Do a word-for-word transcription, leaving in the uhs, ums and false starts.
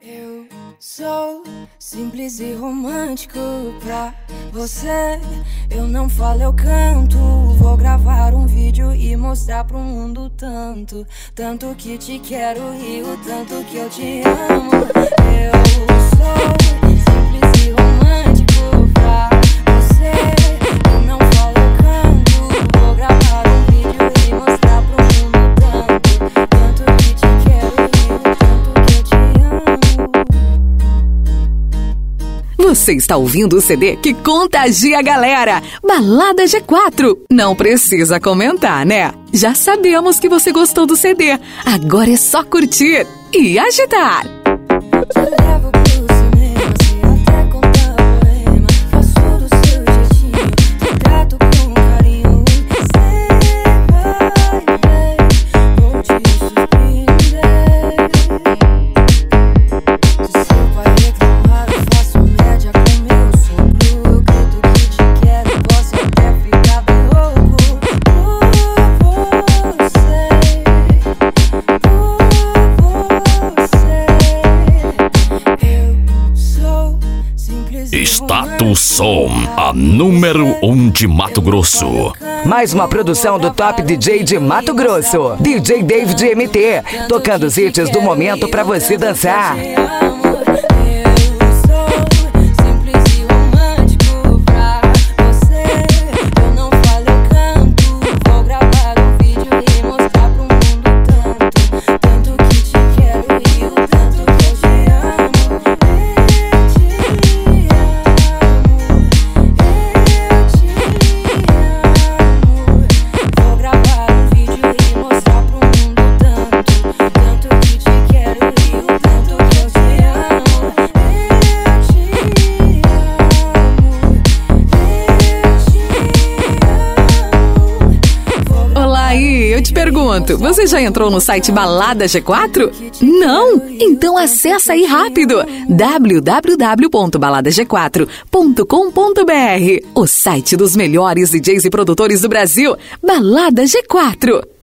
Eu sou simples e romântico pra você. Eu não falo, eu canto. Vou gravar um vídeo e mostrar pro mundo tanto, tanto que te quero e o tanto que eu te amo. Eu sou simples e romântico pra você. Eu não falo, eu canto. Vou gravar um vídeo e mostrar pro mundo tanto, tanto que te quero e o tanto que eu te amo. Você está ouvindo o C D que contagia a galera. Balada G quatro. Não precisa comentar, né? Já sabemos que você gostou do C D. Agora é só curtir e agitar. Te levo pro cinema, sei até contar poema. Faço do seu jeitinho, te trato com carinho. Cê vai ver, vou te surpreender. Se seu pai reclamar, eu faço média com meu sogro. Eu grito que te quero, posso até ficar bem louco. Por você, por você. Eu sou simples e Status Som, a número um de Mato Grosso. Mais uma produção do Top D J de Mato Grosso, D J David M T, tocando os hits do momento pra você dançar. Pergunto, você já entrou no site Balada G quatro? Não? Então acessa aí rápido w w w ponto balada g quatro ponto com ponto b r, o site dos melhores D Js e produtores do Brasil. Balada G quatro.